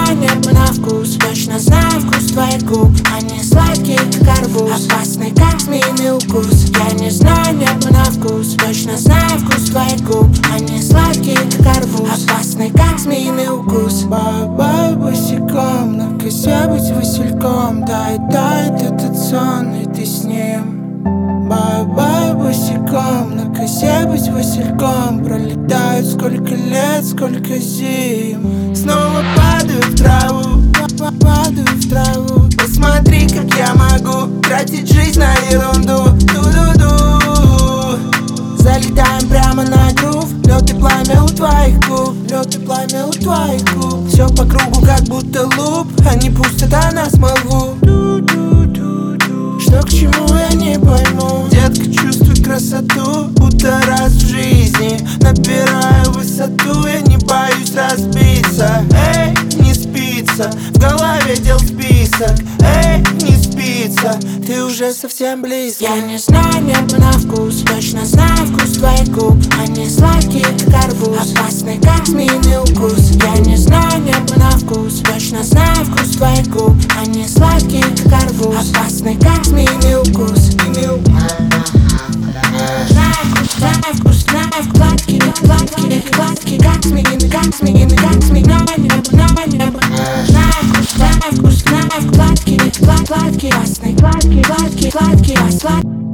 знаю небо на вкус, точно знаю вкус твоих губ. Они сладкие, как арбуз, опасный, как змеиный укус. Я не знаю небо на вкус, точно знаю вкус твоих губ. Они сладкие, как арбуз, опасный, как змеиный укус. Бай-бай, босиком, на косе быть васильком. Дай этот сон, и ты с ним. Бай-бай, босиком, на косе быть васильком. Пролетают сколько лет, сколько зим. Снова падаю в траву, падаю в траву. Посмотри, как я могу тратить жизнь на ерунду. Ду-ду-ду. Залетаем прямо на грув. Лед и пламя у твоих губ, лед и пламя у твоих губ. Все по кругу, как будто луп. Они пустят, а нас молву. Что к чему, я не пойму. Детка, чувствуй красоту, будто раз в жизни. Набираю высоту, я не боюсь разбиться. Эй, не спится, в голове дел список. Эй, не спится, ты уже совсем близко. Я не знаю небо на вкус, точно знаю вкус твоих губ. Они сладкие, как арбуз, опасный, как змеиный укус. Я не знаю небо на вкус, точно знаю вкус твоих губ. Они сладкие, как арбуз, опасный, как змеиный укус. Знаю вкус, гладкий, гладкий, гладкий, как змеиный, как змеиный, как змеиный. Небо. Знаю вкус, гладкий, гладкий, гладкий, гладкий, гладкий, гладкий, гладкий.